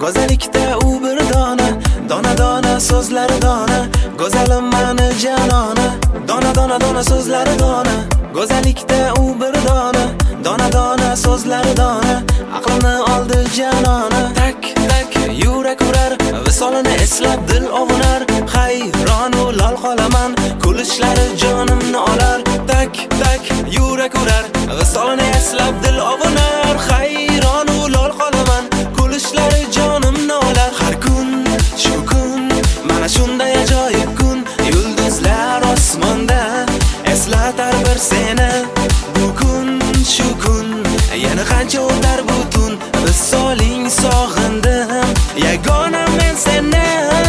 go'zallikda u bir dona, dona dona so'zlari dona, go'zalim mani janona, dona dona dona so'zlari dona, go'zallikda u bir dona, dona dona so'zlari dona, aqlimni oldi janona. Tak tak yurak urar, visolini eslab dil ovunar, hayron u lol qolaman, kulishlari jonimni olar. Tak tak yurak urar, visolini eslab dil ovunar, hayron u lol qolaman, kulishlari jonimni olar. Har kun shu kun, mana shunday ajoyib kun, yulduzlar osmonda eslatar bir seni. Bu kun shu kun, yana qancha o'tar bu tun, visoling sog'indim, yagona men seni.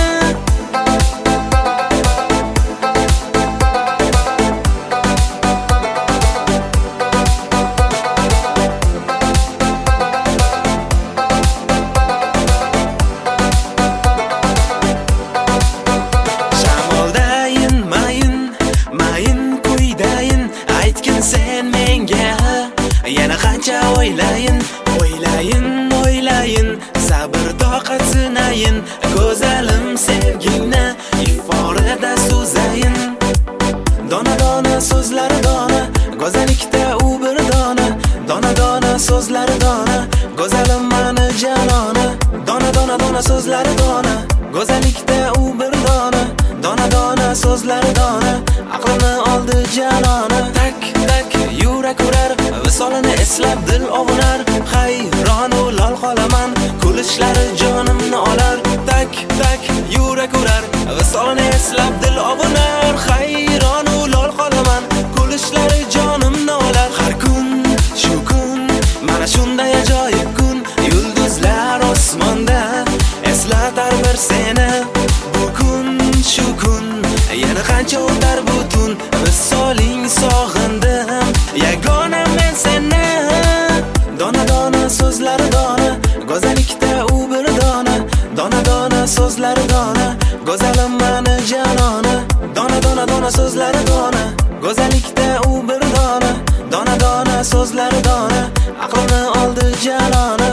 Sen menga yana qancha o'ylayin, o'ylayin, o'ylayin, sabr toqat sinayin, go'zalim sevgingni iforada so'zayin. Dona dona so'zlari dona, go'zallikda u bir dona, dona dona so'zlari dona, go'zalim mani janona, dona dona dona so'zlari dona, go'zallikda u bir dona, dona dona so'zlari dona, aqlimni oldi janona. Tak tak yurak urar, visolini eslab dil ovunar, hayron u lol qolaman, kulishlari jonimni olar. Tak tak yurak urar, visolini eslab dil ovunar, hayron u lol qolaman, kulishlari jonimni olar. Har kun shu kun, mana shunday ajoyib kun, yulduzlar osmonda eslatar bir seni. Bu kun shu kun, yana qancha o'tar bu tun, visoling sog'indim, yagona men seni. Dona dona so'zlari dona, go'zallikda u bir dona, dona dona so'zlari dona, go'zalim mani janona, dona dona dona so'zlari dona, go'zallikda u bir dona, dona dona so'zlari dona, aqlimni oldi janona.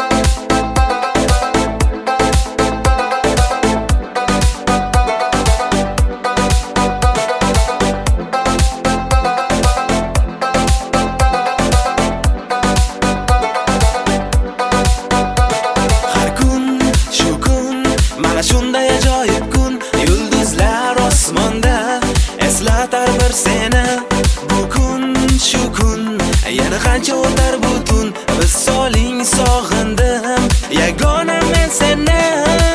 Shunday ajoyib kun, yulduzlar osmonda eslatar bir seni. Bu kun shu kun, yana qancha o'tar bu tun, visoling sog'indim, yagona men seni.